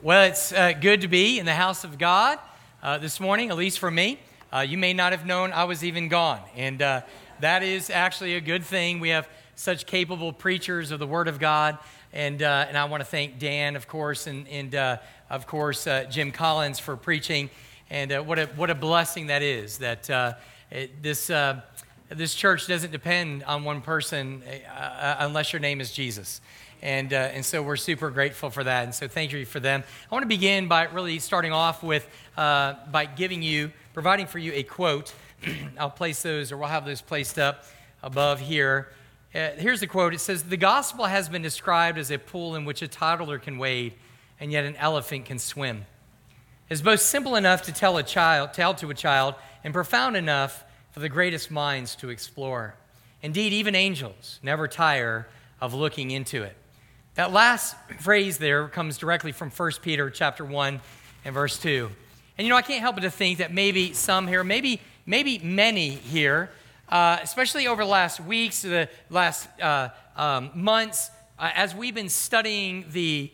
Well, it's good to be in the house of God this morning, at least for me. You may not have known I was even gone, and that is actually a good thing. We have such capable preachers of the Word of God, and I want to thank Dan, of course, and of course Jim Collins for preaching, and what a blessing that is. That this church doesn't depend on one person unless your name is Jesus. And so we're super grateful for that. And so thank you for them. I want to begin by really starting off with, by providing for you a quote. I'll place those, or we'll have those placed up above here. Here's the quote. It says, "The gospel has been described as a pool in which a toddler can wade, and yet an elephant can swim. It's both simple enough to tell to a child, and profound enough for the greatest minds to explore. Indeed, even angels never tire of looking into it." That last phrase there comes directly from 1 Peter chapter 1 and verse 2. And I can't help but to think that maybe some here, maybe many here, especially over the last weeks, the last months, as we've been studying the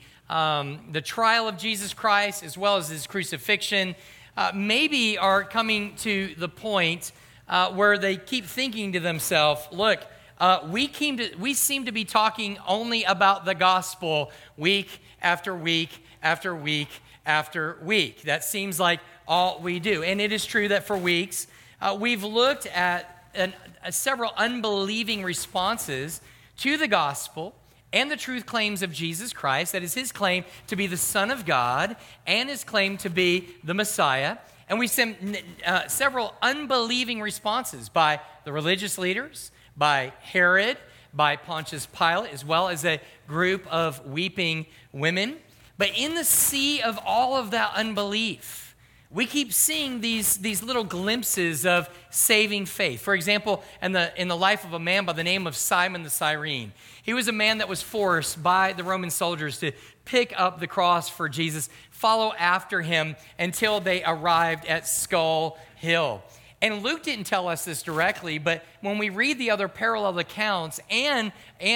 trial of Jesus Christ as well as his crucifixion, maybe are coming to the point where they keep thinking to themselves, look, we seem to be talking only about the gospel week after week after week after week. That seems like all we do. And it is true that for weeks, we've looked at several unbelieving responses to the gospel and the truth claims of Jesus Christ. That is his claim to be the Son of God and his claim to be the Messiah. And we've seen several unbelieving responses by the religious leaders, by Herod, by Pontius Pilate, as well as a group of weeping women. But in the sea of all of that unbelief, we keep seeing these little glimpses of saving faith. For example, in the life of a man by the name of Simon the Cyrene. He was a man that was forced by the Roman soldiers to pick up the cross for Jesus, follow after him until they arrived at Skull Hill. And Luke didn't tell us this directly, but when we read the other parallel accounts and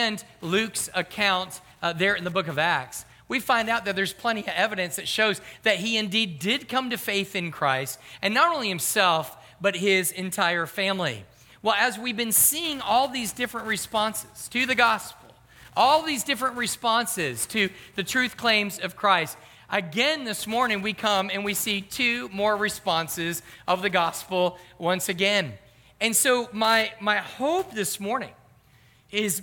Luke's account there in the book of Acts, we find out that there's plenty of evidence that shows that he indeed did come to faith in Christ, and not only himself, but his entire family. Well, as we've been seeing all these different responses to the gospel, all these different responses to the truth claims of Christ, again, this morning we come and we see two more responses of the gospel once again. And so my hope this morning is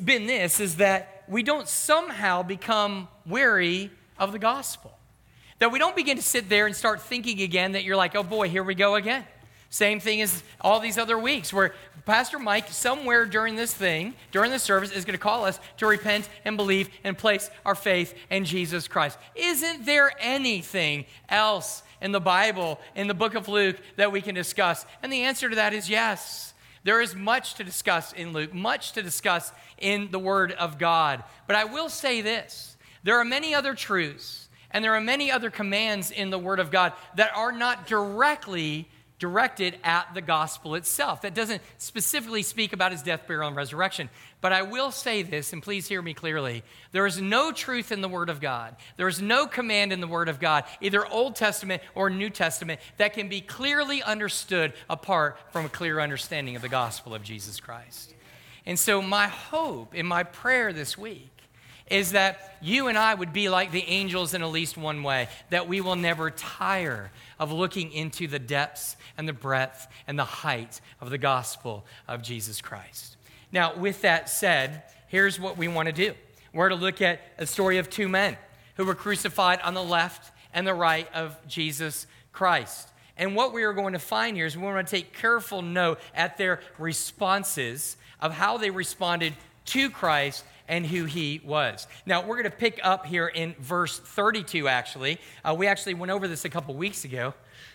that we don't somehow become weary of the gospel. That we don't begin to sit there and start thinking again that you're like, oh boy, here we go again. Same thing as all these other weeks where Pastor Mike, somewhere during this service, is going to call us to repent and believe and place our faith in Jesus Christ. Isn't there anything else in the Bible, in the book of Luke, that we can discuss? And the answer to that is yes. There is much to discuss in Luke, much to discuss in the Word of God. But I will say this, there are many other truths and there are many other commands in the Word of God that are not directly directed at the gospel itself. That doesn't specifically speak about his death, burial, and resurrection. But I will say this, and please hear me clearly. There is no truth in the Word of God. There is no command in the Word of God, either Old Testament or New Testament, that can be clearly understood apart from a clear understanding of the gospel of Jesus Christ. And so my hope and my prayer this week is that you and I would be like the angels in at least one way, that we will never tire of looking into the depths and the breadth and the height of the gospel of Jesus Christ. Now, with that said, here's what we want to do. We're to look at a story of two men who were crucified on the left and the right of Jesus Christ. And what we are going to find here is we want to take careful note at their responses of how they responded to Christ and who he was. Now, we're going to pick up here in verse 32, actually. We actually went over this a couple weeks ago.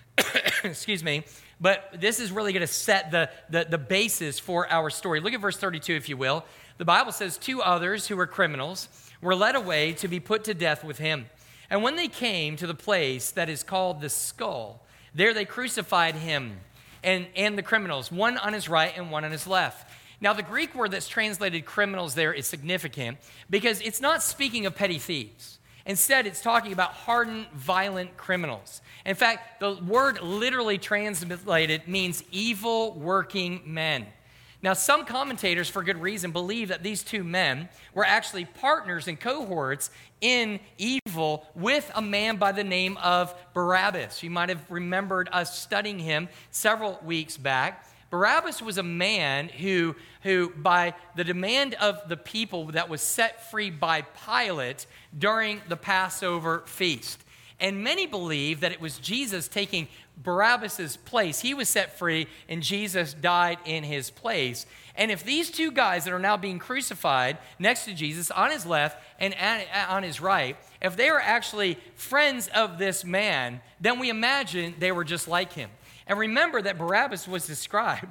Excuse me. But this is really going to set the basis for our story. Look at verse 32, if you will. The Bible says, two others who were criminals were led away to be put to death with him. And when they came to the place that is called the Skull, there they crucified him and the criminals, one on his right and one on his left. Now, the Greek word that's translated criminals there is significant because it's not speaking of petty thieves. Instead, it's talking about hardened, violent criminals. In fact, the word literally translated means evil working men. Now, some commentators, for good reason, believe that these two men were actually partners and cohorts in evil with a man by the name of Barabbas. You might have remembered us studying him several weeks back. Barabbas was a man who, by the demand of the people, that was set free by Pilate during the Passover feast. And many believe that it was Jesus taking Barabbas' place. He was set free, and Jesus died in his place. And if these two guys that are now being crucified next to Jesus, on his left and on his right, if they are actually friends of this man, then we imagine they were just like him. And remember that Barabbas was described,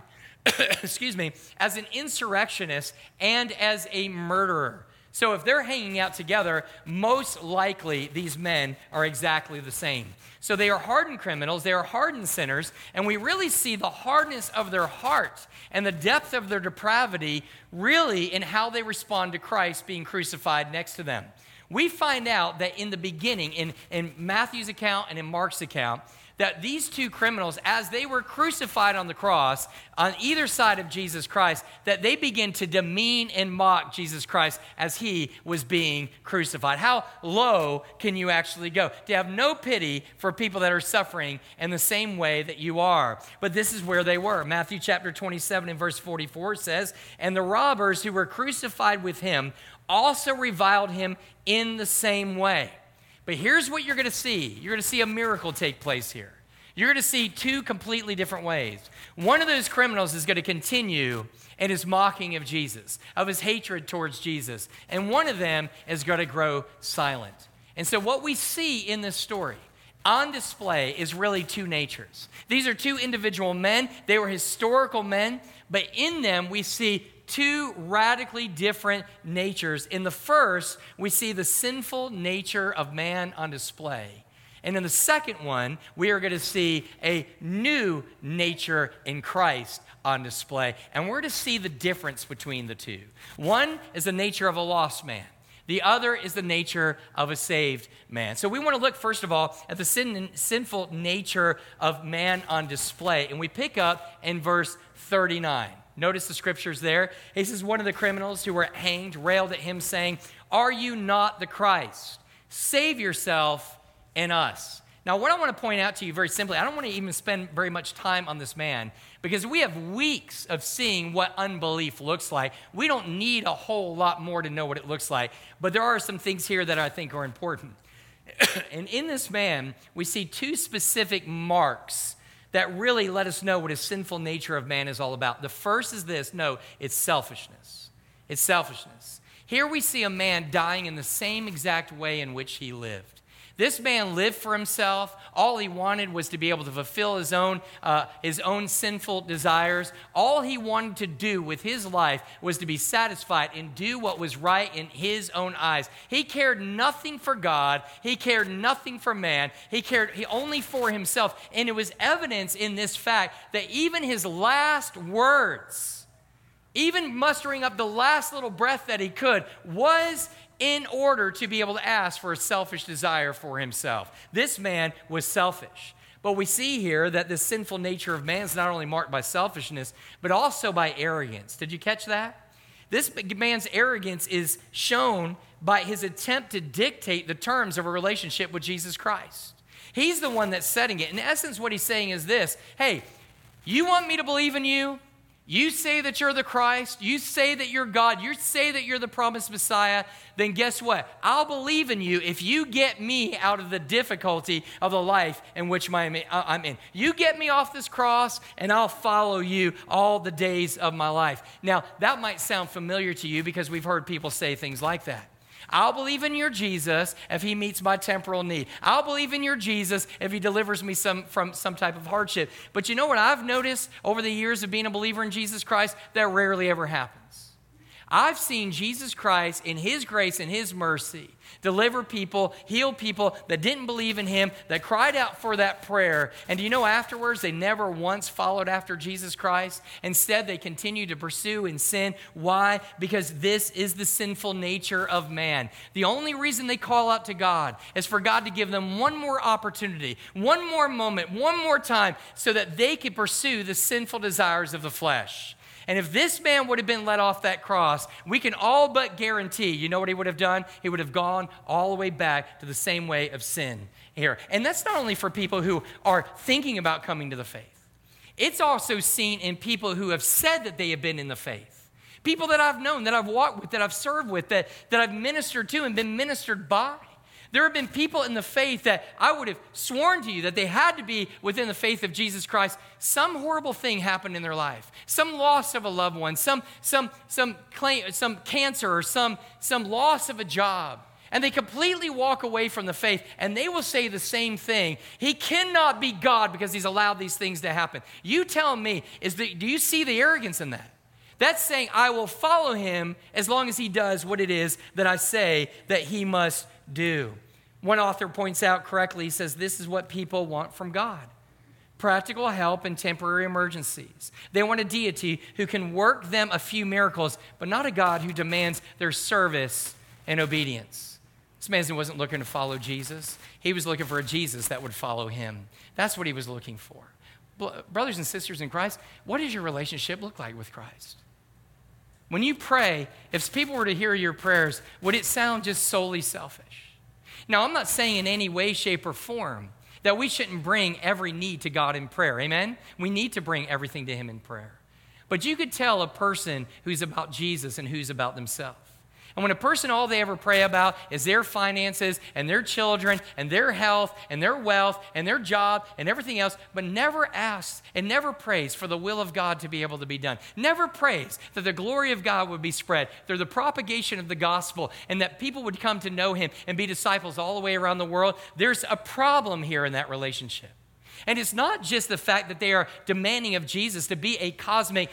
as an insurrectionist and as a murderer. So if they're hanging out together, most likely these men are exactly the same. So they are hardened criminals, they are hardened sinners, and we really see the hardness of their heart and the depth of their depravity really in how they respond to Christ being crucified next to them. We find out that in the beginning, in Matthew's account and in Mark's account, that these two criminals, as they were crucified on the cross, on either side of Jesus Christ, that they begin to demean and mock Jesus Christ as he was being crucified. How low can you actually go? To have no pity for people that are suffering in the same way that you are. But this is where they were. Matthew chapter 27 and verse 44 says, "And the robbers who were crucified with him also reviled him in the same way." But here's what you're going to see. You're going to see a miracle take place here. You're going to see two completely different ways. One of those criminals is going to continue in his mocking of Jesus, of his hatred towards Jesus. And one of them is going to grow silent. And so what we see in this story on display is really two natures. These are two individual men. They were historical men, but in them we see two radically different natures. In the first, we see the sinful nature of man on display. And in the second one, we are going to see a new nature in Christ on display. And we're to see the difference between the two. One is the nature of a lost man. The other is the nature of a saved man. So we want to look, first of all, at the sinful nature of man on display. And we pick up in verse 39. Notice the scriptures there. He says, one of the criminals who were hanged railed at him, saying, "Are you not the Christ? Save yourself and us." Now, what I want to point out to you very simply, I don't want to even spend very much time on this man, because we have weeks of seeing what unbelief looks like. We don't need a whole lot more to know what it looks like, but there are some things here that I think are important. And in this man, we see two specific marks that really let us know what a sinful nature of man is all about. The first is this. No, it's selfishness. It's selfishness. Here we see a man dying in the same exact way in which he lived. This man lived for himself. All he wanted was to be able to fulfill his own sinful desires. All he wanted to do with his life was to be satisfied and do what was right in his own eyes. He cared nothing for God. He cared nothing for man. He cared only for himself. And it was evidence in this fact that even his last words, even mustering up the last little breath that he could, was in order to be able to ask for a selfish desire for himself. This man was selfish. But we see here that the sinful nature of man is not only marked by selfishness, but also by arrogance. Did you catch that? This man's arrogance is shown by his attempt to dictate the terms of a relationship with Jesus Christ. He's the one that's setting it. In essence, what he's saying is this: hey, you want me to believe in you? You say that you're the Christ, you say that you're God, you say that you're the promised Messiah, then guess what? I'll believe in you if you get me out of the difficulty of the life in which I'm in. You get me off this cross, and I'll follow you all the days of my life. Now, that might sound familiar to you because we've heard people say things like that. I'll believe in your Jesus if he meets my temporal need. I'll believe in your Jesus if he delivers me from some type of hardship. But you know what I've noticed over the years of being a believer in Jesus Christ? That rarely ever happens. I've seen Jesus Christ in his grace and his mercy deliver people, heal people that didn't believe in him, that cried out for that prayer. And do you know afterwards they never once followed after Jesus Christ? Instead, they continued to pursue and sin. Why? Because this is the sinful nature of man. The only reason they call out to God is for God to give them one more opportunity, one more moment, one more time, so that they could pursue the sinful desires of the flesh. And if this man would have been let off that cross, we can all but guarantee, you know what he would have done? He would have gone all the way back to the same way of sin here. And that's not only for people who are thinking about coming to the faith. It's also seen in people who have said that they have been in the faith. People that I've known, that I've walked with, that I've served with, that I've ministered to and been ministered by. There have been people in the faith that I would have sworn to you that they had to be within the faith of Jesus Christ. Some horrible thing happened in their life. Some loss of a loved one, some cancer, or some loss of a job. And they completely walk away from the faith, and they will say the same thing. He cannot be God because he's allowed these things to happen. You tell me, do you see the arrogance in that? That's saying I will follow him as long as he does what it is that I say that he must do. One author points out correctly, he says, this is what people want from God. Practical help in temporary emergencies. They want a deity who can work them a few miracles, but not a God who demands their service and obedience. This man wasn't looking to follow Jesus. He was looking for a Jesus that would follow him. That's what he was looking for. Brothers and sisters in Christ, what does your relationship look like with Christ? When you pray, if people were to hear your prayers, would it sound just solely selfish? Now, I'm not saying in any way, shape, or form that we shouldn't bring every need to God in prayer. Amen? We need to bring everything to him in prayer. But you could tell a person who's about Jesus and who's about themselves. And when a person, all they ever pray about is their finances and their children and their health and their wealth and their job and everything else, but never asks and never prays for the will of God to be able to be done. Never prays that the glory of God would be spread through the propagation of the gospel and that people would come to know him and be disciples all the way around the world. There's a problem here in that relationship. And it's not just the fact that they are demanding of Jesus to be a cosmic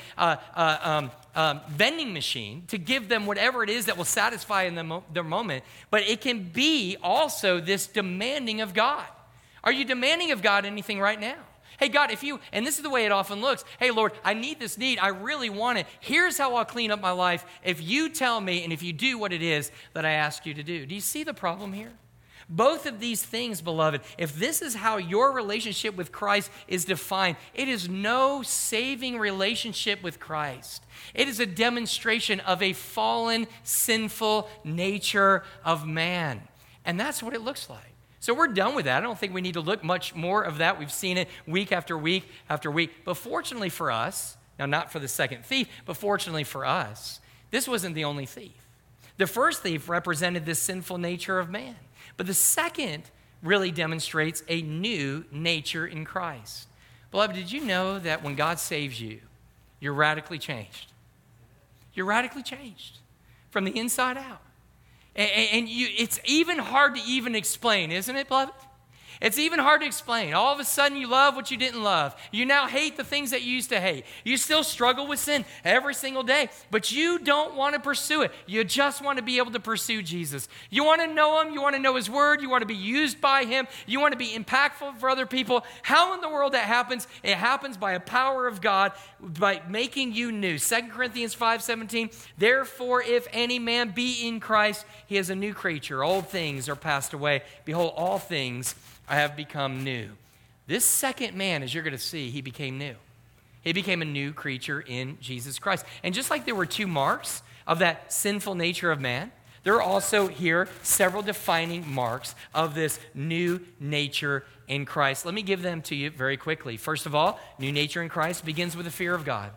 vending machine to give them whatever it is that will satisfy in their moment, but it can be also this demanding of God. Are you demanding of God anything right now? Hey, God, and this is the way it often looks, hey, Lord, I need this need. I really want it. Here's how I'll clean up my life if you tell me and if you do what it is that I ask you to do. Do you see the problem here? Both of these things, beloved, if this is how your relationship with Christ is defined, it is no saving relationship with Christ. It is a demonstration of a fallen, sinful nature of man. And that's what it looks like. So we're done with that. I don't think we need to look much more of that. We've seen it week after week after week. But fortunately for us, now not for the second thief, but fortunately for us, this wasn't the only thief. The first thief represented this sinful nature of man. But the second really demonstrates a new nature in Christ. Beloved, did you know that when God saves you, you're radically changed? You're radically changed from the inside out. And it's even hard to even explain, isn't it, beloved? It's even hard to explain. All of a sudden, you love what you didn't love. You now hate the things that you used to hate. You still struggle with sin every single day, but you don't want to pursue it. You just want to be able to pursue Jesus. You want to know him. You want to know his word. You want to be used by him. You want to be impactful for other people. How in the world that happens? It happens by a power of God, by making you new. 2 Corinthians 5:17, therefore, if any man be in Christ, he is a new creature. Old things are passed away. Behold, all things I have become new. This second man, as you're going to see, he became new. He became a new creature in Jesus Christ. And just like there were two marks of that sinful nature of man, there are also here several defining marks of this new nature in Christ. Let me give them to you very quickly. First of all, new nature in Christ begins with the fear of God.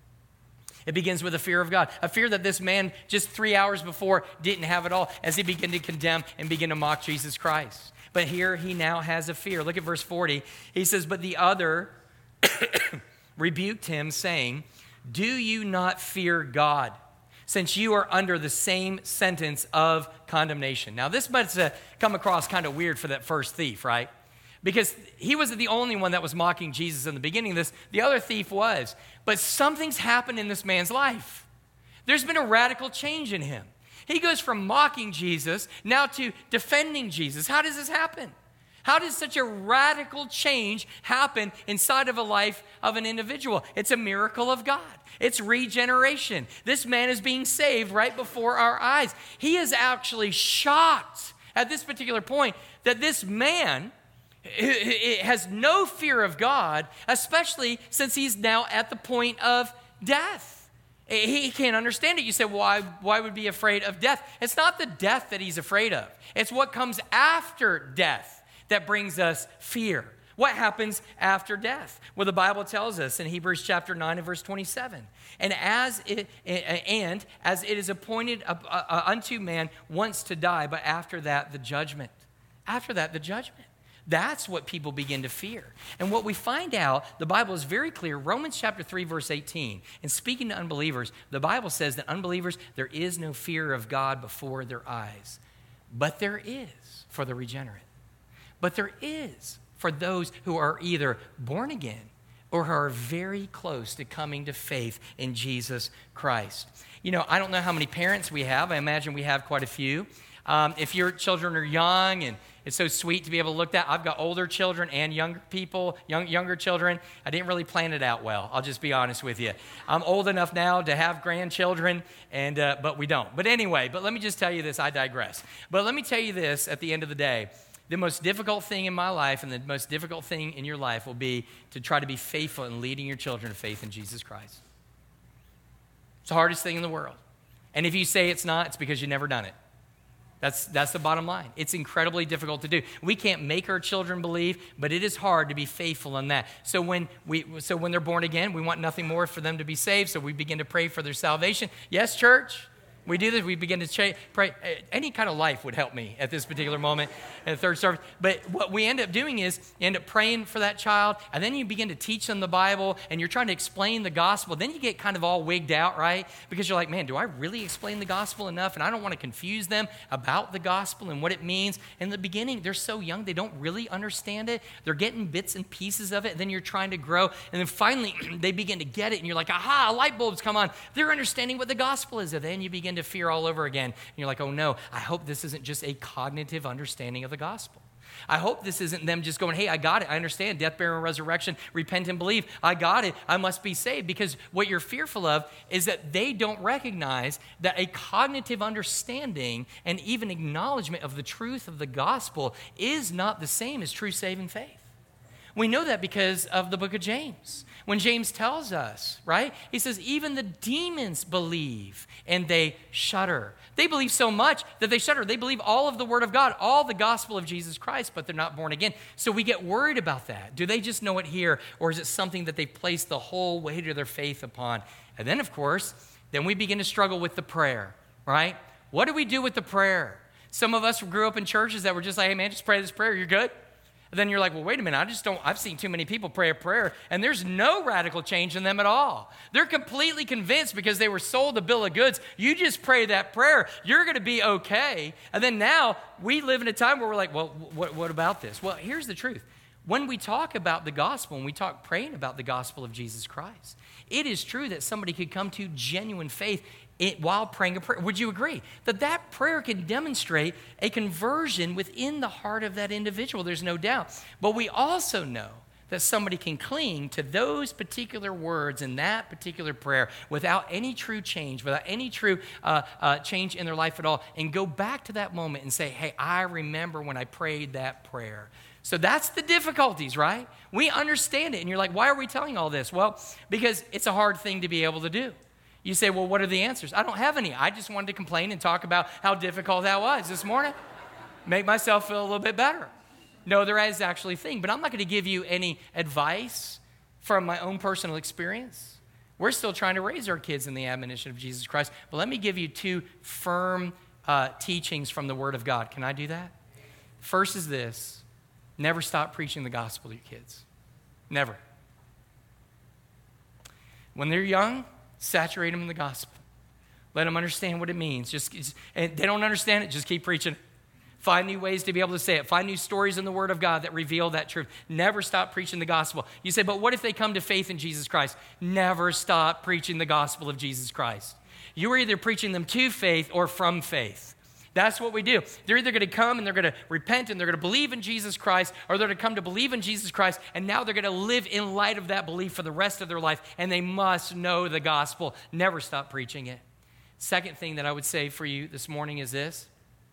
It begins with a fear of God, a fear that this man just 3 hours before didn't have at all as he began to condemn and begin to mock Jesus Christ. But here he now has a fear. Look at verse 40. He says, but the other rebuked him, saying, do you not fear God, since you are under the same sentence of condemnation? Now, this must come across kind of weird for that first thief, right? Because he wasn't the only one that was mocking Jesus in the beginning of this. The other thief was. But something's happened in this man's life. There's been a radical change in him. He goes from mocking Jesus now to defending Jesus. How does this happen? How does such a radical change happen inside of a life of an individual? It's a miracle of God. It's regeneration. This man is being saved right before our eyes. He is actually shocked at this particular point that this man has no fear of God, especially since he's now at the point of death. He can't understand it. You say, why would he be afraid of death? It's not the death that he's afraid of. It's what comes after death that brings us fear. What happens after death? Well, the Bible tells us in Hebrews chapter 9 and verse 27, and as it is appointed unto man once to die, but after that the judgment. After that the judgment. That's what people begin to fear. And what we find out, the Bible is very clear. Romans chapter 3, verse 18. And speaking to unbelievers, the Bible says that unbelievers, there is no fear of God before their eyes. But there is for the regenerate. But there is for those who are either born again or who are very close to coming to faith in Jesus Christ. You know, I don't know how many parents we have. I imagine we have quite a few. If your children are young, and it's so sweet to be able to look at. I've got older children and younger people, younger children. I didn't really plan it out well. I'll just be honest with you. I'm old enough now to have grandchildren, but we don't. But anyway, let me just tell you this. I digress. But let me tell you this at the end of the day. The most difficult thing in my life and the most difficult thing in your life will be to try to be faithful in leading your children to faith in Jesus Christ. It's the hardest thing in the world. And if you say it's not, it's because you've never done it. That's the bottom line. It's incredibly difficult to do. We can't make our children believe, but it is hard to be faithful in that. So when they're born again, we want nothing more for them to be saved, so we begin to pray for their salvation. Yes, church? We do this. We begin to pray. Any kind of life would help me at this particular moment in the third service. But what we end up doing is you end up praying for that child, and then you begin to teach them the Bible, and you're trying to explain the gospel. Then you get kind of all wigged out, right? Because you're like, man, do I really explain the gospel enough? And I don't want to confuse them about the gospel and what it means. In the beginning, they're so young, they don't really understand it. They're getting bits and pieces of it, and then you're trying to grow. And then finally, they begin to get it, and you're like, aha, light bulbs come on. They're understanding what the gospel is. And then you begin to fear all over again. And you're like, oh no, I hope this isn't just a cognitive understanding of the gospel. I hope this isn't them just going, hey, I got it. I understand death, burial, and resurrection. Repent and believe. I got it. I must be saved. Because what you're fearful of is that they don't recognize that a cognitive understanding and even acknowledgement of the truth of the gospel is not the same as true saving faith. We know that because of the book of James. When James tells us, right? He says, even the demons believe and they shudder. They believe so much that they shudder. They believe all of the word of God, all the gospel of Jesus Christ, but they're not born again. So we get worried about that. Do they just know it here, or is it something that they place the whole weight of their faith upon? And then, of course, then we begin to struggle with the prayer, right? What do we do with the prayer? Some of us grew up in churches that were just like, hey man, just pray this prayer, you're good. Then you're like, well, wait a minute, I've seen too many people pray a prayer, and there's no radical change in them at all. They're completely convinced because they were sold a bill of goods. You just pray that prayer, you're going to be okay. And then now we live in a time where we're like, well, what about this? Well, here's the truth. When we talk about the gospel, when we talk praying about the gospel of Jesus Christ, it is true that somebody could come to genuine faith while praying a prayer. Would you agree that prayer can demonstrate a conversion within the heart of that individual? There's no doubt. But we also know that somebody can cling to those particular words in that particular prayer without any true change, without any true change in their life at all, and go back to that moment and say, hey, I remember when I prayed that prayer. So that's the difficulties, right? We understand it. And you're like, why are we telling all this? Well, because it's a hard thing to be able to do. You say, well, what are the answers? I don't have any. I just wanted to complain and talk about how difficult that was this morning. Make myself feel a little bit better. No, there is actually a thing, but I'm not going to give you any advice from my own personal experience. We're still trying to raise our kids in the admonition of Jesus Christ, but let me give you two firm teachings from the Word of God. Can I do that? First is this: never stop preaching the gospel to your kids. Never. When they're young, saturate them in the gospel. Let them understand what it means. And they don't understand it, just keep preaching. Find new ways to be able to say it. Find new stories in the Word of God that reveal that truth. Never stop preaching the gospel. You say, but what if they come to faith in Jesus Christ? Never stop preaching the gospel of Jesus Christ. You are either preaching them to faith or from faith. That's what we do. They're either going to come and they're going to repent and they're going to believe in Jesus Christ, or they're going to come to believe in Jesus Christ, and now they're going to live in light of that belief for the rest of their life, and they must know the gospel. Never stop preaching it. Second thing that I would say for you this morning is this,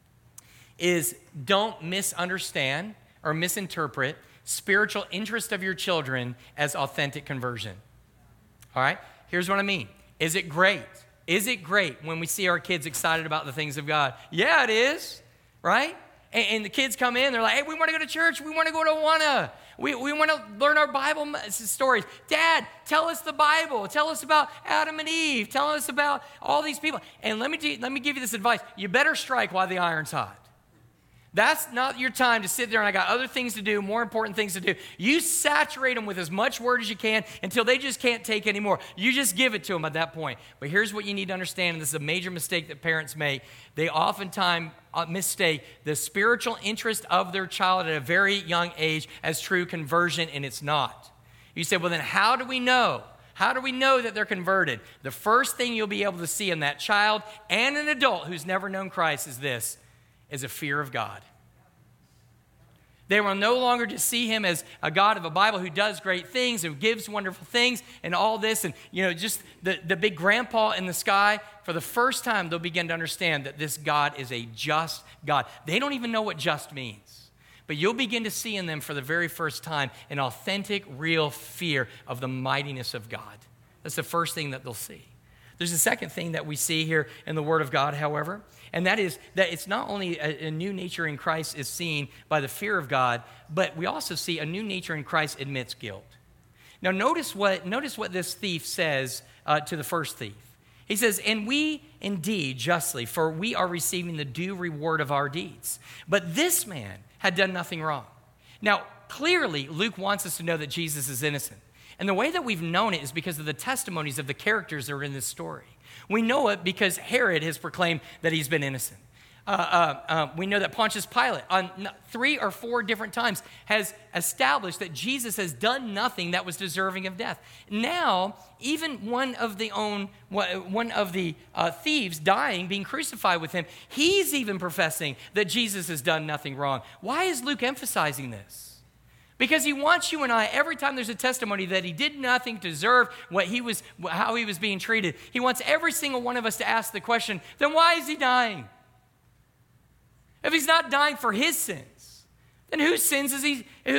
is don't misunderstand or misinterpret spiritual interest of your children as authentic conversion. All right? Here's what I mean. Is it great? Is it great when we see our kids excited about the things of God? Yeah, it is, right? And the kids come in, they're like, hey, we want to go to church. We want to go to Awana. We want to learn our Bible stories. Dad, tell us the Bible. Tell us about Adam and Eve. Tell us about all these people. And let me give you this advice. You better strike while the iron's hot. That's not your time to sit there and I got other things to do, more important things to do. You saturate them with as much word as you can until they just can't take anymore. You just give it to them at that point. But here's what you need to understand, and this is a major mistake that parents make. They oftentimes mistake the spiritual interest of their child at a very young age as true conversion, and it's not. You say, well, then how do we know? How do we know that they're converted? The first thing you'll be able to see in that child and an adult who's never known Christ is this, is a fear of God. They will no longer just see him as a God of a Bible who does great things, who gives wonderful things and all this, and just the big grandpa in the sky. For the first time, they'll begin to understand that this God is a just God. They don't even know what just means. But you'll begin to see in them for the very first time an authentic, real fear of the mightiness of God. That's the first thing that they'll see. There's a second thing that we see here in the Word of God, however, and that is that it's not only a new nature in Christ is seen by the fear of God, but we also see a new nature in Christ admits guilt. Now notice what this thief says to the first thief. He says, and we indeed justly, for we are receiving the due reward of our deeds. But this man had done nothing wrong. Now, clearly, Luke wants us to know that Jesus is innocent. And the way that we've known it is because of the testimonies of the characters that are in this story. We know it because Herod has proclaimed that he's been innocent. We know that Pontius Pilate on 3 or 4 different times has established that Jesus has done nothing that was deserving of death. Now, even one of the thieves dying, being crucified with him, he's even professing that Jesus has done nothing wrong. Why is Luke emphasizing this? Because he wants you and I, every time there's a testimony that he did nothing to deserve how he was being treated, he wants every single one of us to ask the question, then why is he dying? If he's not dying for his sins, then whose sins is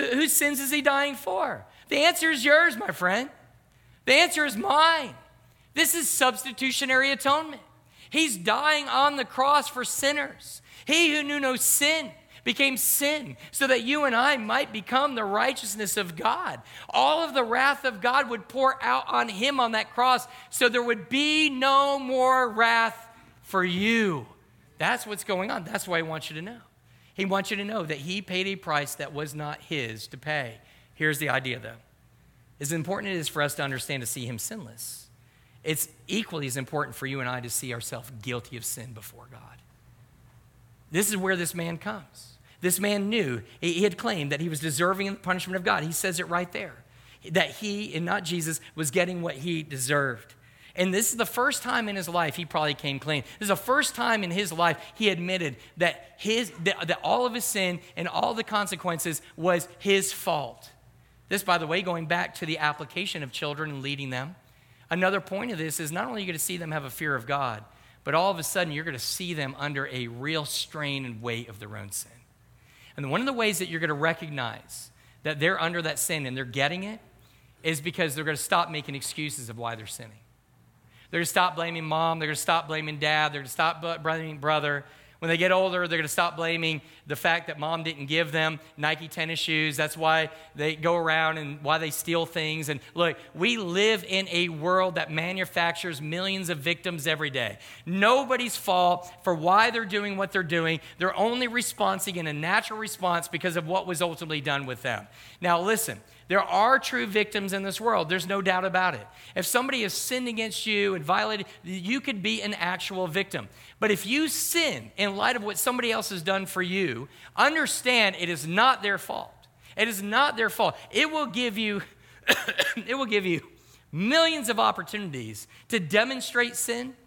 he dying for? The answer is yours, my friend. The answer is mine. This is substitutionary atonement. He's dying on the cross for sinners. He who knew no sin became sin so that you and I might become the righteousness of God. All of the wrath of God would pour out on him on that cross so there would be no more wrath for you. That's what's going on. That's why he wants you to know. He wants you to know that he paid a price that was not his to pay. Here's the idea, though. As important it is for us to understand to see him sinless, it's equally as important for you and I to see ourselves guilty of sin before God. This is where this man comes. This man knew, he had claimed that he was deserving of the punishment of God. He says it right there, that he and not Jesus was getting what he deserved. And this is the first time in his life he probably came clean. This is the first time in his life he admitted that that all of his sin and all the consequences was his fault. This, by the way, going back to the application of children and leading them. Another point of this is not only are you going to see them have a fear of God, but all of a sudden you're going to see them under a real strain and weight of their own sin. And one of the ways that you're going to recognize that they're under that sin and they're getting it is because they're going to stop making excuses of why they're sinning. They're going to stop blaming mom. They're going to stop blaming dad. They're going to stop blaming brother. When they get older, they're going to stop blaming the fact that mom didn't give them Nike tennis shoes. That's why they go around and why they steal things. And look, we live in a world that manufactures millions of victims every day. Nobody's fault for why they're doing what they're doing. They're only responding in a natural response because of what was ultimately done with them. Now listen, there are true victims in this world. There's no doubt about it. If somebody has sinned against you and violated, you could be an actual victim. But if you sin in light of what somebody else has done for you, understand it is not their fault. It is not their fault. It will give you millions of opportunities to demonstrate sin,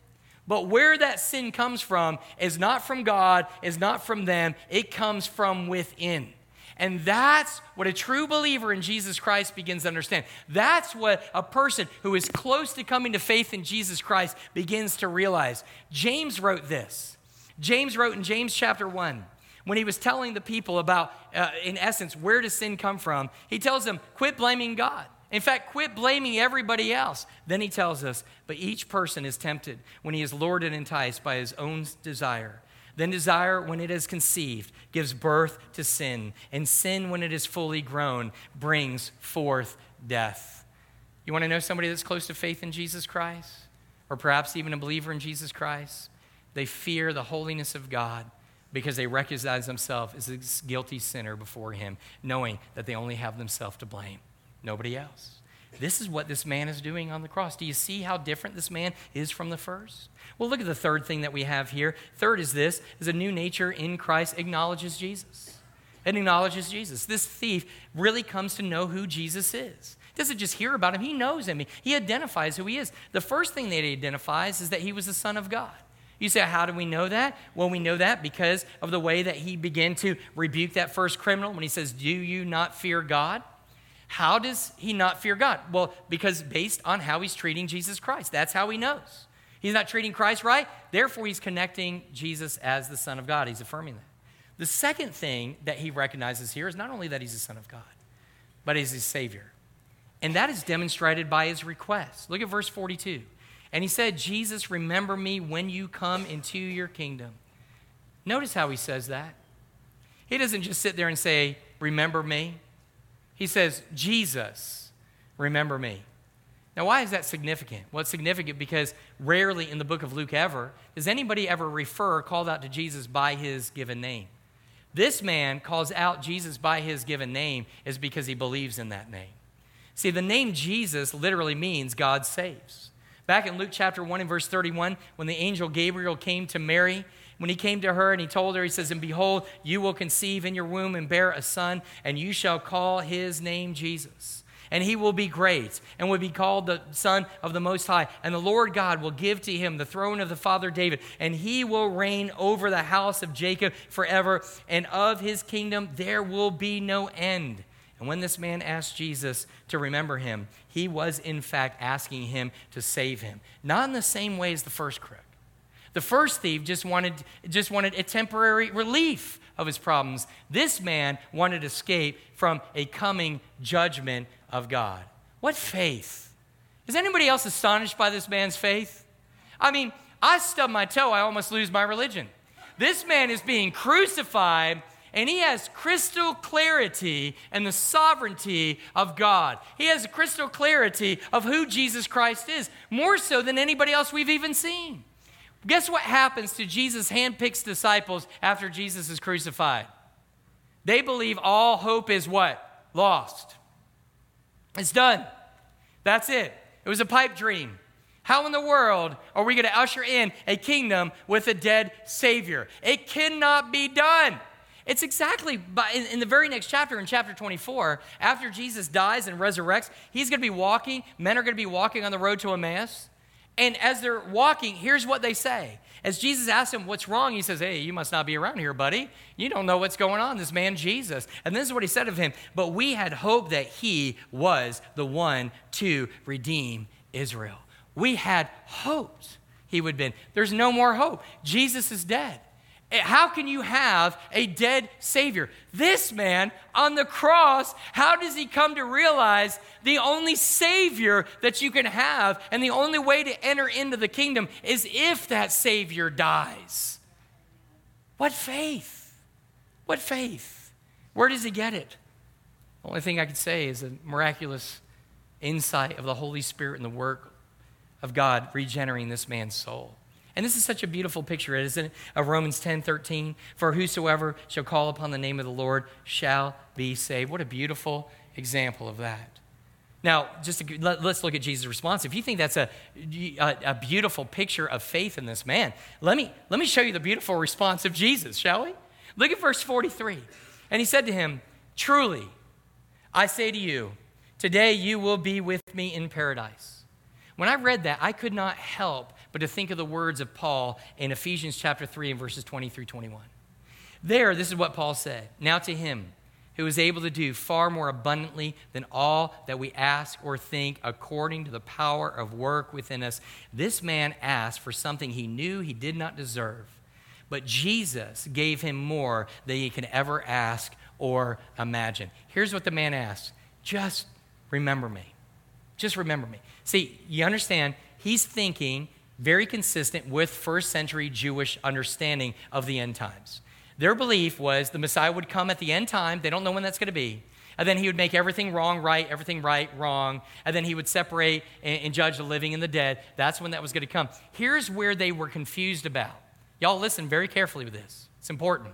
But where that sin comes from is not from God, is not from them. It comes from within. And that's what a true believer in Jesus Christ begins to understand. That's what a person who is close to coming to faith in Jesus Christ begins to realize. James wrote this. James wrote in James chapter 1, when he was telling the people about, in essence, where does sin come from, he tells them, quit blaming God. In fact, quit blaming everybody else. Then he tells us, but each person is tempted when he is lured and enticed by his own desire. Then desire, when it is conceived, gives birth to sin. And sin, when it is fully grown, brings forth death. You want to know somebody that's close to faith in Jesus Christ? Or perhaps even a believer in Jesus Christ? They fear the holiness of God because they recognize themselves as a guilty sinner before him, knowing that they only have themselves to blame. Nobody else. This is what this man is doing on the cross. Do you see how different this man is from the first? Well, look at the third thing that we have here. Third is this, is a new nature in Christ acknowledges Jesus. It acknowledges Jesus. This thief really comes to know who Jesus is. He doesn't just hear about him, he knows him. He identifies who he is. The first thing that he identifies is that he was the Son of God. You say, how do we know that? Well, we know that because of the way that he began to rebuke that first criminal when he says, do you not fear God? How does he not fear God? Well, because based on how he's treating Jesus Christ. That's how he knows. He's not treating Christ right, therefore he's connecting Jesus as the Son of God. He's affirming that. The second thing that he recognizes here is not only that he's the Son of God, but he's his Savior. And that is demonstrated by his request. Look at verse 42. And he said, Jesus, remember me when you come into your kingdom. Notice how he says that. He doesn't just sit there and say, remember me. He says, Jesus, remember me. Now, why is that significant? Well, it's significant because rarely in the book of Luke ever does anybody ever refer or call out to Jesus by his given name. This man calls out Jesus by his given name is because he believes in that name. See, the name Jesus literally means God saves. Back in Luke chapter 1 and verse 31, when the angel Gabriel came to Mary, when he came to her and he told her, he says, and behold, you will conceive in your womb and bear a son, and you shall call his name Jesus. And he will be great and will be called the Son of the Most High. And the Lord God will give to him the throne of the father David, and he will reign over the house of Jacob forever, and of his kingdom there will be no end. And when this man asked Jesus to remember him, he was in fact asking him to save him. Not in the same way as the first crook. The first thief just wanted a temporary relief of his problems. This man wanted escape from a coming judgment of God. What faith? Is anybody else astonished by this man's faith? I mean, I stub my toe, I almost lose my religion. This man is being crucified, and he has crystal clarity in the sovereignty of God. He has crystal clarity of who Jesus Christ is, more so than anybody else we've even seen. Guess what happens to Jesus' handpicked disciples after Jesus is crucified? They believe all hope is what? Lost. It's done. That's it. It was a pipe dream. How in the world are we going to usher in a kingdom with a dead Savior? It cannot be done. It's exactly in the very next chapter, in chapter 24, after Jesus dies and resurrects, he's going to be walking, men are going to be walking on the road to Emmaus. And as they're walking, here's what they say. As Jesus asks him, what's wrong? He says, hey, you must not be around here, buddy. You don't know what's going on, this man Jesus. And this is what he said of him. But we had hoped that he was the one to redeem Israel. We had hoped he would be. There's no more hope. Jesus is dead. How can you have a dead Savior? This man on the cross, how does he come to realize the only Savior that you can have and the only way to enter into the kingdom is if that Savior dies? What faith? What faith? Where does he get it? The only thing I could say is a miraculous insight of the Holy Spirit and the work of God regenerating this man's soul. And this is such a beautiful picture, isn't it, of Romans 10:13. For whosoever shall call upon the name of the Lord shall be saved. What a beautiful example of that. Now, let's look at Jesus' response. If you think that's a beautiful picture of faith in this man, let me show you the beautiful response of Jesus, shall we? Look at verse 43. And he said to him, truly, I say to you, today you will be with me in paradise. When I read that, I could not help but to think of the words of Paul in Ephesians chapter 3 and verses 20 through 21. There, this is what Paul said. Now to him who is able to do far more abundantly than all that we ask or think according to the power of work within us. This man asked for something he knew he did not deserve, but Jesus gave him more than he could ever ask or imagine. Here's what the man asked. Just remember me. Just remember me. See, you understand, he's thinking very consistent with first century Jewish understanding of the end times. Their belief was the Messiah would come at the end time. They don't know when that's going to be. And then he would make everything wrong, right, everything right, wrong. And then he would separate and judge the living and the dead. That's when that was going to come. Here's where they were confused about. Y'all listen very carefully with this. It's important.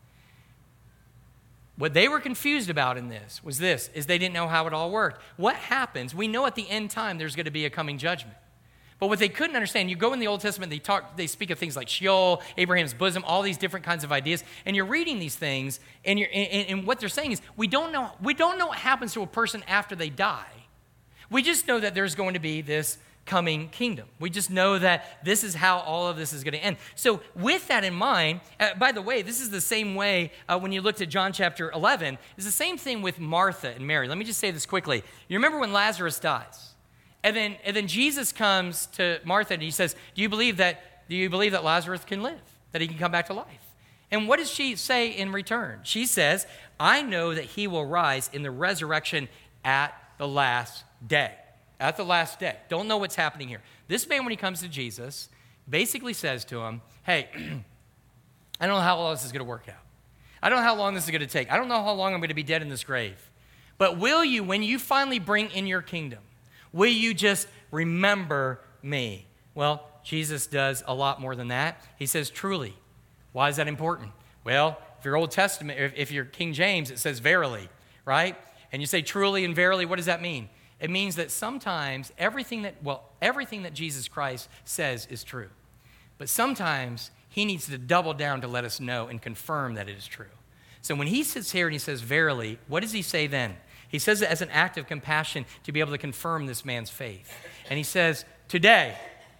What they were confused about in this is they didn't know how it all worked. What happens? We know at the end time there's going to be a coming judgment. But what they couldn't understand, you go in the Old Testament, they speak of things like Sheol, Abraham's bosom, all these different kinds of ideas, and you're reading these things, and what they're saying is, we don't know what happens to a person after they die. We just know that there's going to be this coming kingdom. We just know that this is how all of this is going to end. So with that in mind, by the way, this is the same way when you looked at John chapter 11. It's the same thing with Martha and Mary. Let me just say this quickly. You remember when Lazarus dies? And then Jesus comes to Martha and he says, do you believe that Lazarus can live, that he can come back to life? And what does she say in return? She says, I know that he will rise in the resurrection at the last day. At the last day. Don't know what's happening here. This man, when he comes to Jesus, basically says to him, hey, I don't know how long this is going to work out. I don't know how long this is going to take. I don't know how long I'm going to be dead in this grave. But will you, when you finally bring in your kingdom, will you just remember me? Well, Jesus does a lot more than that. He says, truly. Why is that important? Well, if you're Old Testament, if you're King James, it says verily, right? And you say truly and verily, what does that mean? It means that sometimes everything that Jesus Christ says is true. But sometimes he needs to double down to let us know and confirm that it is true. So when he sits here and he says verily, what does he say then? He says it as an act of compassion to be able to confirm this man's faith. And he says, today,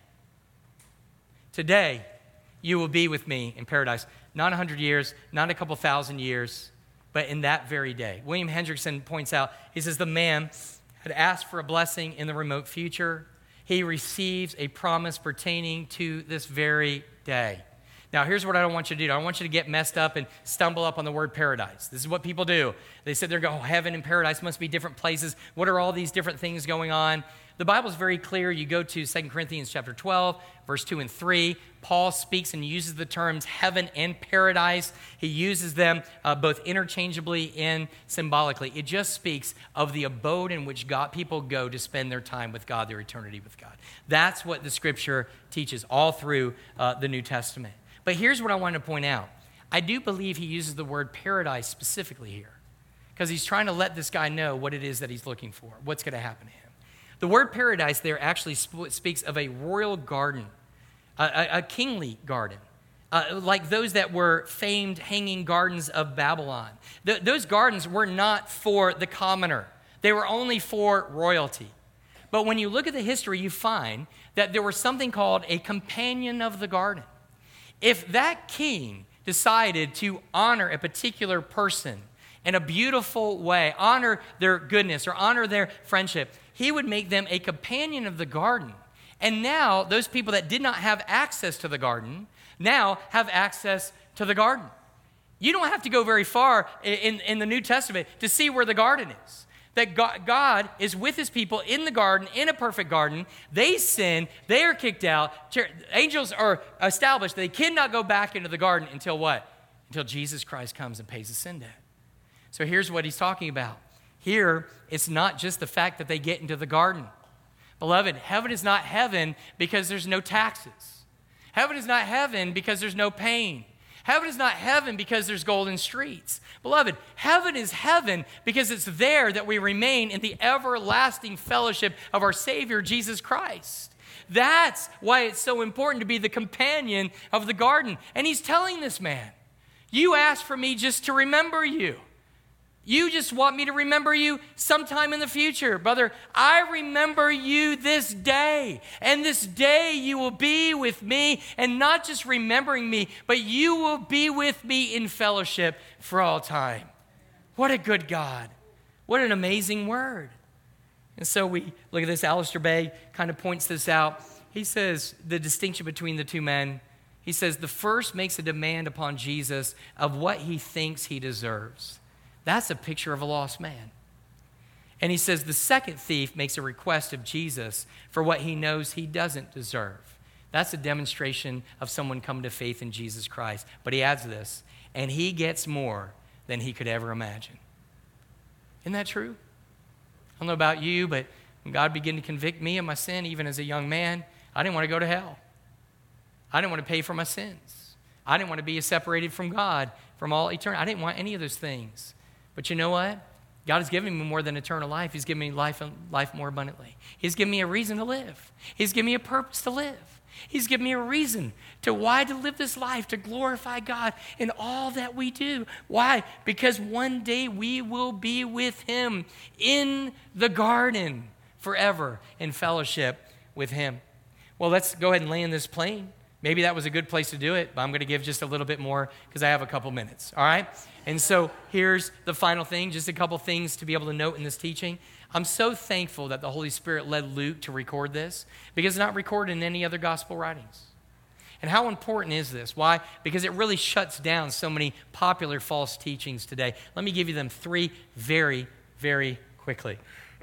you will be with me in paradise. Not 100 years, not a couple thousand years, but in that very day. William Hendrickson points out, he says, the man had asked for a blessing in the remote future. He receives a promise pertaining to this very day. Now, here's what I don't want you to do. I don't want you to get messed up and stumble up on the word paradise. This is what people do. They sit there and go, oh, heaven and paradise must be different places. What are all these different things going on? The Bible is very clear. You go to 2 Corinthians chapter 12, verse 2 and 3. Paul speaks and uses the terms heaven and paradise. He uses them both interchangeably and symbolically. It just speaks of the abode in which people go to spend their time with God, their eternity with God. That's what the Scripture teaches all through the New Testament. But here's what I want to point out. I do believe he uses the word paradise specifically here because he's trying to let this guy know what it is that he's looking for, what's going to happen to him. The word paradise there actually speaks of a royal garden, a kingly garden, like those that were famed hanging gardens of Babylon. Those gardens were not for the commoner. They were only for royalty. But when you look at the history, you find that there was something called a companion of the garden. If that king decided to honor a particular person in a beautiful way, honor their goodness or honor their friendship, he would make them a companion of the garden. And now those people that did not have access to the garden now have access to the garden. You don't have to go very far in the New Testament to see where the garden is. That God is with his people in the garden, in a perfect garden. They sin. They are kicked out. Angels are established. They cannot go back into the garden until what? Until Jesus Christ comes and pays the sin debt. So here's what he's talking about. Here, it's not just the fact that they get into the garden. Beloved, heaven is not heaven because there's no taxes. Heaven is not heaven because there's no pain. Heaven is not heaven because there's golden streets. Beloved, heaven is heaven because it's there that we remain in the everlasting fellowship of our Savior, Jesus Christ. That's why it's so important to be the companion of the garden. And he's telling this man, you asked for me just to remember you. You just want me to remember you sometime in the future. Brother, I remember you this day. And this day you will be with me, and not just remembering me, but you will be with me in fellowship for all time. What a good God. What an amazing word. And so we look at this. Alistair Begg kind of points this out. He says the distinction between the two men. He says the first makes a demand upon Jesus of what he thinks he deserves. That's a picture of a lost man. And he says the second thief makes a request of Jesus for what he knows he doesn't deserve. That's a demonstration of someone coming to faith in Jesus Christ. But he adds this, and he gets more than he could ever imagine. Isn't that true? I don't know about you, but when God began to convict me of my sin, even as a young man, I didn't want to go to hell. I didn't want to pay for my sins. I didn't want to be separated from God from all eternity. I didn't want any of those things. But you know what? God has given me more than eternal life. He's given me life and life more abundantly. He's given me a reason to live. He's given me a purpose to live. He's given me a reason to why to live this life, to glorify God in all that we do. Why? Because one day we will be with him in the garden forever in fellowship with him. Well, let's go ahead and land this plane. Maybe that was a good place to do it, but I'm going to give just a little bit more because I have a couple minutes, all right? And so here's the final thing, just a couple things to be able to note in this teaching. I'm so thankful that the Holy Spirit led Luke to record this because it's not recorded in any other gospel writings. And how important is this? Why? Because it really shuts down so many popular false teachings today. Let me give you them three very, very quickly.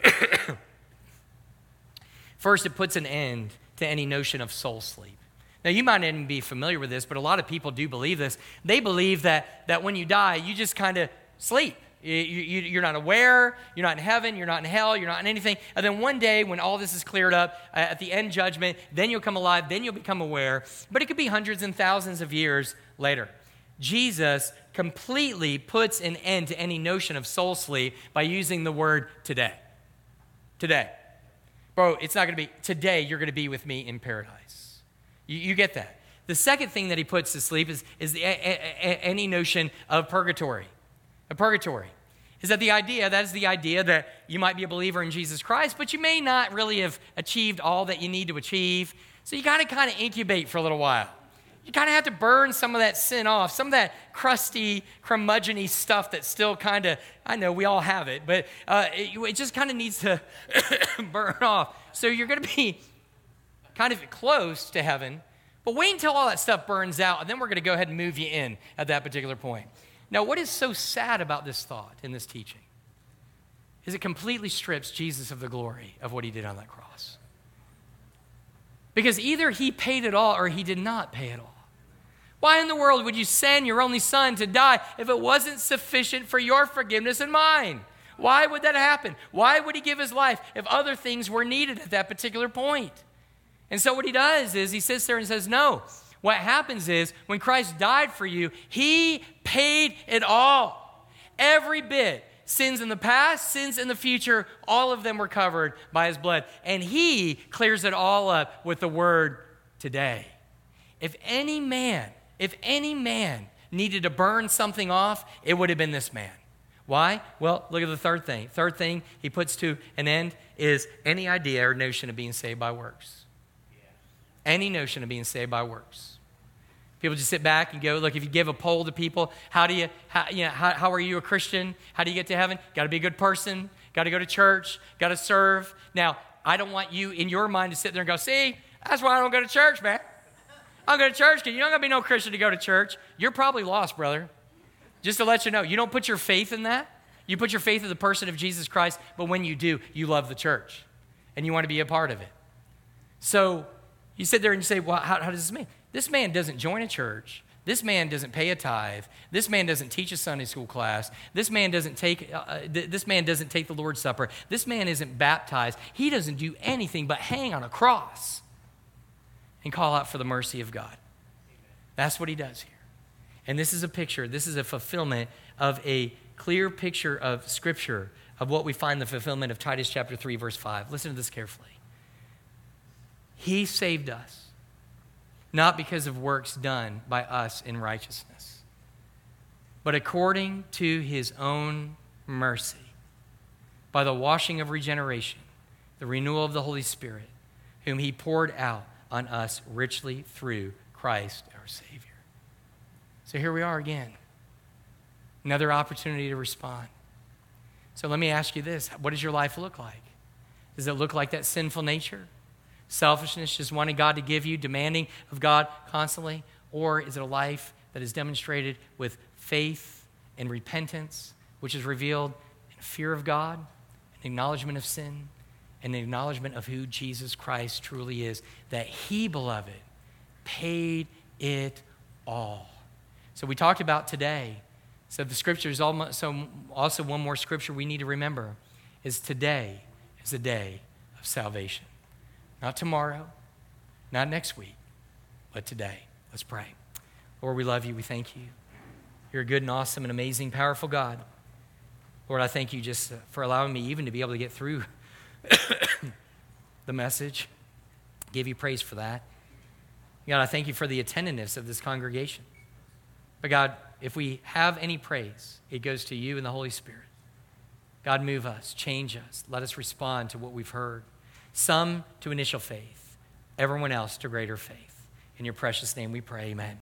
First, it puts an end to any notion of soul sleep. Now, you might not even be familiar with this, but a lot of people do believe this. They believe that when you die, you just kind of sleep. You're not aware, you're not in heaven, you're not in hell, you're not in anything. And then one day when all this is cleared up, at the end judgment, then you'll come alive, then you'll become aware. But it could be hundreds and thousands of years later. Jesus completely puts an end to any notion of soul sleep by using the word today. Today. Bro, it's not going to be, today you're going to be with me in paradise. You get that. The second thing that he puts to sleep is any notion of purgatory. A purgatory. Is that is the idea that you might be a believer in Jesus Christ, but you may not really have achieved all that you need to achieve. So you got to kind of incubate for a little while. You kind of have to burn some of that sin off, some of that crusty, curmudgeon-y stuff that still kind of, I know we all have it, but it just kind of needs to burn off. So you're going to be kind of close to heaven, but wait until all that stuff burns out, and then we're going to go ahead and move you in at that particular point. Now, what is so sad about this thought in this teaching is it completely strips Jesus of the glory of what he did on that cross. Because either he paid it all or he did not pay it all. Why in the world would you send your only son to die if it wasn't sufficient for your forgiveness and mine? Why would that happen? Why would he give his life if other things were needed at that particular point? And so what he does is he sits there and says, no. What happens is when Christ died for you, he paid it all. Every bit. Sins in the past, sins in the future, all of them were covered by his blood. And he clears it all up with the word today. If any man needed to burn something off, it would have been this man. Why? Well, look at the third thing. Third thing he puts to an end is any idea or notion of being saved by works. Any notion of being saved by works. People just sit back and go, look, if you give a poll to people, how are you a Christian? How do you get to heaven? Got to be a good person. Got to go to church. Got to serve. Now, I don't want you in your mind to sit there and go, see, that's why I don't go to church, man. I don't go to church because you're not going to be no Christian to go to church. You're probably lost, brother. Just to let you know, you don't put your faith in that. You put your faith in the person of Jesus Christ, but when you do, you love the church and you want to be a part of it. So you sit there and you say, well, how does this mean? This man doesn't join a church. This man doesn't pay a tithe. This man doesn't teach a Sunday school class. This man doesn't take the Lord's Supper. This man isn't baptized. He doesn't do anything but hang on a cross and call out for the mercy of God. That's what he does here. And this is a fulfillment of a clear picture of Scripture of what we find the fulfillment of Titus chapter 3, verse 5. Listen to this carefully. He saved us, not because of works done by us in righteousness, but according to his own mercy, by the washing of regeneration, the renewal of the Holy Spirit, whom he poured out on us richly through Christ our Savior. So here we are again. Another opportunity to respond. So let me ask you this. What does your life look like? Does it look like that sinful nature? Selfishness, just wanting God to give you, demanding of God constantly? Or is it a life that is demonstrated with faith and repentance, which is revealed in fear of God, an acknowledgement of sin, and an acknowledgement of who Jesus Christ truly is, that he, beloved, paid it all. So we talked about today. So the scripture is also one more scripture we need to remember is today is the day of salvation. Not tomorrow, not next week, but today. Let's pray. Lord, we love you. We thank you. You're a good and awesome and amazing, powerful God. Lord, I thank you just for allowing me even to be able to get through the message. Give you praise for that. God, I thank you for the attentiveness of this congregation. But God, if we have any praise, it goes to you and the Holy Spirit. God, move us, change us. Let us respond to what we've heard. Some to initial faith, everyone else to greater faith. In your precious name we pray, amen.